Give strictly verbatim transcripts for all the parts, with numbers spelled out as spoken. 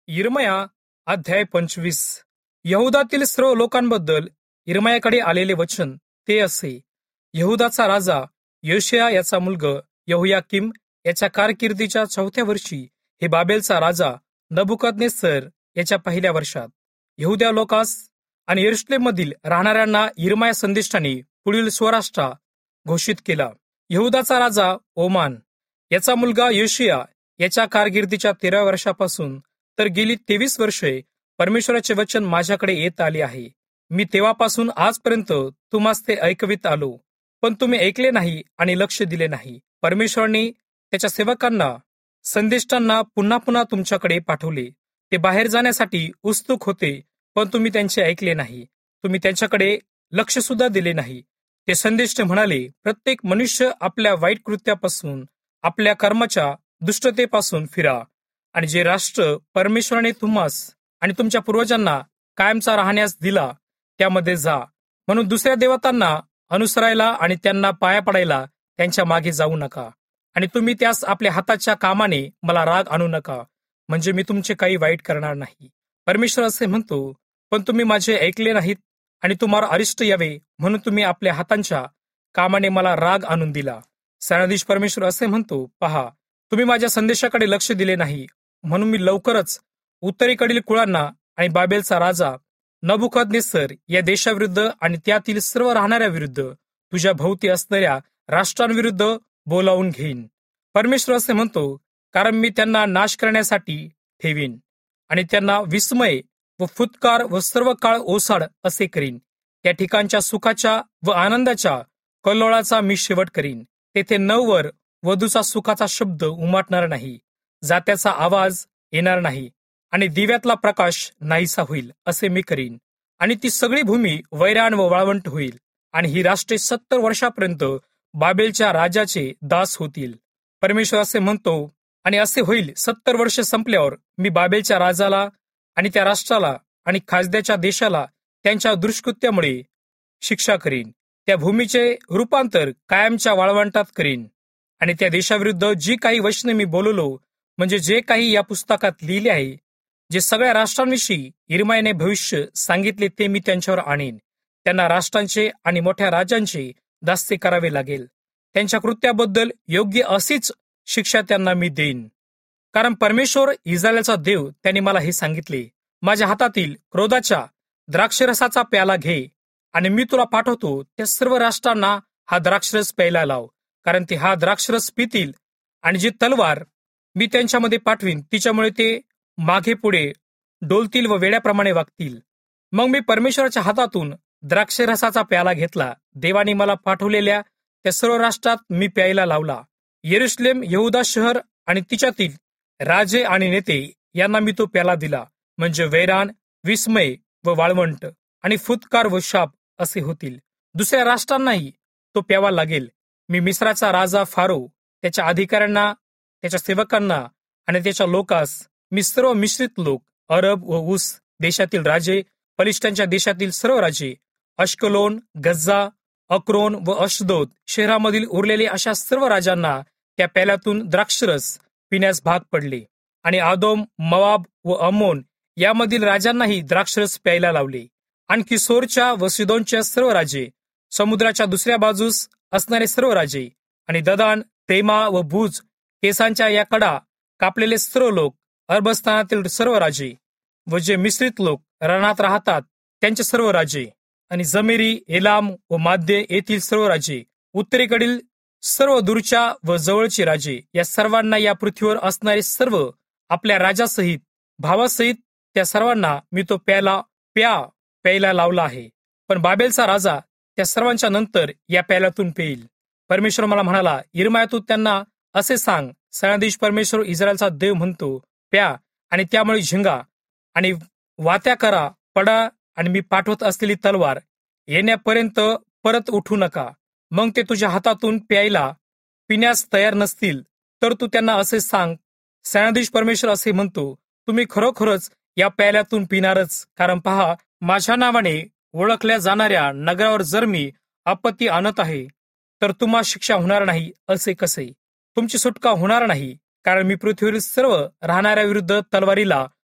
यिर्मया अध्याय पंचवीस. यहुदातील सर्व लोकांबद्दल यिर्मयाकडे आलेले वचन ते असे. यहुदाचा राजा योशिया याचा मुलगा यहोयाकीम याच्या कारकिर्दीच्या चौथ्या वर्षी हे बाबेलचा राजा नबुकदनेस्सर याच्या पहिल्या वर्षात यहुद्या लोकास आणि यरूशलेममधील राहणाऱ्यांना यिर्मया संदेष्टाने पुढील स्वराष्ट्रा घोषित केला. यहुदाचा राजा ओमान याचा मुलगा योशिया याच्या कारकिर्दीच्या तेराव्या वर्षापासून तर गेली तेवीस वर्षे परमेश्वराचे वचन माझ्याकडे येत आले आहे. मी तेव्हापासून आजपर्यंत तुम्हास ते ऐकवित आलो, पण तुम्ही ऐकले नाही आणि लक्ष दिले नाही. परमेश्वराने त्याच्या सेवकांना संदेष्टांना पुन्हा पुन्हा तुमच्याकडे पाठवले. ते बाहेर जाण्यासाठी उत्सुक होते, पण तुम्ही त्यांचे ऐकले नाही. तुम्ही त्यांच्याकडे लक्ष सुद्धा दिले नाही. ते संदेष्ट म्हणाले, प्रत्येक मनुष्य आपल्या वाईट कृत्यापासून आपल्या कर्माच्या दुष्टतेपासून फिरा आणि जे राष्ट्र परमेश्वराने तुम्हास आणि तुमच्या पूर्वजांना कायमचा राहण्यास दिला त्यामध्ये जा. म्हणून दुसऱ्या देवतांना अनुसरायला आणि त्यांना पाया पडायला त्यांच्या मागे जाऊ नका. आणि तुम्ही त्यास आपल्या हाताच्या कामाने मला राग आणू नका, म्हणजे मी तुमचे काही वाईट करणार नाही. परमेश्वर असे म्हणतो, पण तुम्ही माझे ऐकले नाहीत आणि तुम्हाला अरिष्ट यावे म्हणून तुम्ही आपल्या हातांच्या कामाने मला राग आणून दिला. सेनाधीश परमेश्वर असे म्हणतो, पहा, तुम्ही माझ्या संदेशाकडे लक्ष दिले नाही, म्हणून मी लवकरच उत्तरेकडील कुळांना आणि बाबेलचा राजा नबुकदनेस्सर या देशाविरुद्ध आणि त्यातील सर्व राहणाऱ्या विरुद्ध तुझ्या भोवती असणाऱ्या राष्ट्रांविरुद्ध बोलावून घेईन. परमेश्वर असे म्हणतो, कारण मी त्यांना नाश करण्यासाठी ठेवीन आणि त्यांना विस्मय व फुत्कार व सर्व काळ ओसाड असे करीन. त्या ठिकाणच्या सुखाच्या व आनंदाच्या कल्लोळाचा मी शेवट करीन. तेथे नववर वधूचा सुखाचा शब्द उमटणार नाही, जात्याचा आवाज येणार नाही आणि दिव्यातला प्रकाश नाहीसा होईल असे मी करीन. आणि ती सगळी भूमी वैराण व वाळवंट होईल आणि ही राष्ट्रे सत्तर वर्षापर्यंत बाबेलच्या राजाचे दास होतील. परमेश्वर असे म्हणतो, आणि असे होईल, सत्तर वर्ष संपल्यावर मी बाबेलच्या राजाला आणि त्या राष्ट्राला आणि खासद्याच्या देशाला त्यांच्या दुष्कृत्यामुळे शिक्षा करीन. त्या भूमीचे रूपांतर कायमच्या वाळवंटात करीन आणि त्या देशाविरुद्ध जी काही वचने मी बोललो, म्हणजे जे काही या पुस्तकात लिहिले आहे, जे सगळ्या राष्ट्रांविषयी यिर्मयाने भविष्य सांगितले, ते मी त्यांच्यावर आणीन. त्यांना राष्ट्रांचे आणि मोठ्या राजांचे दास्य करावे लागेल. त्यांच्या कृत्याबद्दल योग्य अशीच शिक्षा त्यांना मी देईन. कारण परमेश्वर इस्रायलचा देव त्यांनी मला हे सांगितले, माझ्या हातातील क्रोधाच्या द्राक्षरसाचा प्याला घे आणि मी तुला पाठवतो त्या सर्व राष्ट्रांना हा द्राक्षरस प्यायला लाव, कारण ते हा द्राक्षरस पितील आणि जी तलवार मी त्यांच्यामध्ये पाठवीन तिच्यामुळे ते मागे पुढे डोलतील व वेड्याप्रमाणे वागतील. मग मी परमेश्वराच्या हातातून द्राक्षरसाचा प्याला घेतला. देवाने मला पाठवलेल्या त्या सर्व राष्ट्रात मी प्यायला लावला. यरूशलेम, यहुदा शहर आणि तिच्यातील राजे आणि नेते यांना मी तो प्याला दिला, म्हणजे वैराण, विस्मय व वाळवंट आणि फुत्कार व शाप असे होतील. दुसऱ्या राष्ट्रांनाही तो प्यावा लागेल. मी मिस्राचा राजा फारो, त्याच्या अधिकाऱ्यांना, त्याच्या सेवकांना आणि त्याच्या लोकास, मी सर्व मिश्रित लोक, अरब व ऊस देशातील राजे, पलिष्ठांच्या देशातील सर्व राजे, अश्कलोन, गज्जा, अक्रोन व अशदोद शहरामधील उरलेले अशा सर्व राजांना त्या प्याल्यातून द्राक्षरस पिण्यास भाग पडले. आणि आदोम, मोवाब व अम्मोन यामधील राजांनाही द्राक्षरस प्यायला लावले. आणखी सोरच्या व सिदोनच्या सर्व राजे, समुद्राच्या दुसऱ्या बाजूस असणारे सर्व राजे आणि ददान, तेमा व भुज केसांच्या या कडा कापलेले सर्व लोक, अरबस्थानातील सर्व राजे व जे मिश्रित लोक रणात राहतात त्यांचे सर्व राजे आणि जमेरी, एलाम व माद्य येथील सर्व राजे, उत्तरेकडील सर्व दूरच्या व जवळचे राजे, या सर्वांना, या पृथ्वीवर असणारे सर्व आपल्या राजासहित भावासहित त्या सर्वांना मी तो प्याला प्या प्यायला लावला आहे. पण बाबेलचा राजा त्या सर्वांच्या नंतर या प्याल्यातून पेईल. परमेश्वर मला म्हणाला, यिर्मया, तू त्यांना असे सांग, सेनाधीश परमेश्वर इस्रायलचा देव म्हणतो, प्या आणि त्यामुळे झिंगा आणि वात्या करा, पडा आणि मी पाठवत असलेली तलवार येण्यापर्यंत परत उठू नका. मग ते तुझ्या हातातून प्यायला पिण्यास तयार नसतील तर तू त्यांना असे सांग, सेनाधीश परमेश्वर असे म्हणतो, तुम्ही खरोखरच या प्याल्यातून पिणारच. कारण पहा, माझ्या नावाने ओळखल्या जाणाऱ्या नगरावर जर मी आपत्ती आणत आहे तर तुम्हा शिक्षा होणार नाही असे कसे? तुमची सुटका होणार नाही, कारण मी पृथ्वीवरील सर्व राहणाऱ्या विरुद्ध तलवारीला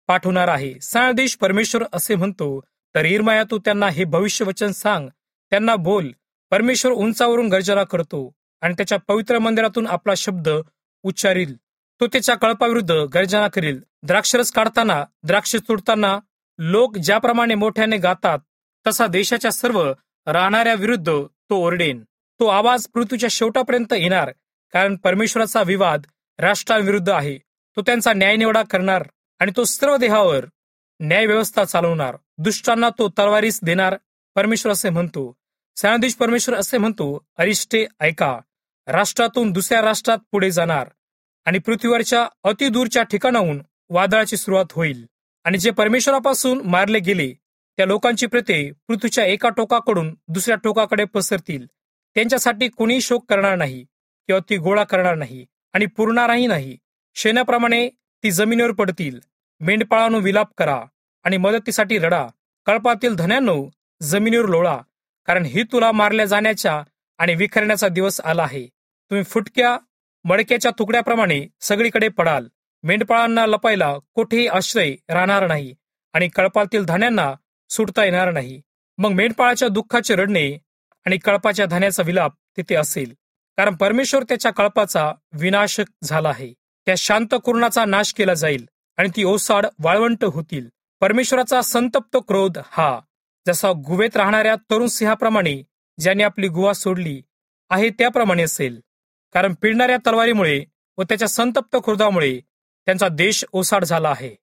पाठवणार आहे. सैन्याधीश परमेश्वर असे म्हणतो, तर इर्माया तू त्यांना हे भविष्य वचन सांग, त्यांना बोल. परमेश्वर उंचावरून गर्जना करतो आणि त्याच्या पवित्र मंदिरातून आपला शब्द उच्चारील. तो त्याच्या कळपाविरुद्ध गर्जना करील. द्राक्षरस काढताना, द्राक्ष तुडताना लोक ज्याप्रमाणे मोठ्याने गातात, तसा देशाच्या सर्व राहणाऱ्या विरुद्ध तो ओरडेन. तो आवाज पृथ्वीच्या शेवटापर्यंत येणार, कारण परमेश्वराचा विवाद राष्ट्रांविरुद्ध आहे. तो त्यांचा न्यायनिवाडा करणार आणि तो सर्व देहावर न्यायव्यवस्था चालवणार. दुष्टांना तो तलवारीस देणार. परमेश्वर असे म्हणतो. सैन्याधीश परमेश्वर असे म्हणतो, अरिष्टे ऐका. राष्ट्रातून दुसऱ्या राष्ट्रात पुढे जाणार आणि पृथ्वीवरच्या अतिदूरच्या ठिकाणाहून वादळाची सुरुवात होईल. आणि जे परमेश्वरापासून मारले गेले त्या लोकांची प्रेते पृथ्वीच्या एका टोकाकडून दुसऱ्या टोकाकडे पसरतील. त्यांच्यासाठी कोणी शोक करणार नाही किंवा ती गोळा करणार नाही आणि पुरणारही नाही. शेणाप्रमाणे ती जमिनीवर पडतील. मेंढपाळांनो विलाप करा आणि मदतीसाठी रडा. कळपातील धन्यांनो जमिनीवर लोळा, कारण ही तुला मारल्या जाण्याच्या आणि विखरण्याचा दिवस आला आहे. तुम्ही फुटक्या मडक्याच्या तुकड्याप्रमाणे सगळीकडे पडाल. मेंढपाळांना लपायला कोठेही आश्रय राहणार नाही आणि कळपातील धान्यांना सुटता येणार नाही. मग मेंढपाळाच्या दुःखाचे रडणे आणि कळपाच्या धान्याचा विलाप तिथे असेल, कारण परमेश्वर त्याच्या कळपाचा विनाश झाला आहे. त्या शांत कुरणाचा नाश केला जाईल आणि ती ओसाड वाळवंट होतील. परमेश्वराचा संतप्त क्रोध हा जसा गुहेत राहणाऱ्या तरुण सिंहाप्रमाणे, ज्याने आपली गुहा सोडली आहे, त्याप्रमाणे असेल. कारण पिळणाऱ्या तलवारीमुळे व त्याच्या संतप्त क्रोधामुळे त्यांचा देश ओसाड झाला आहे.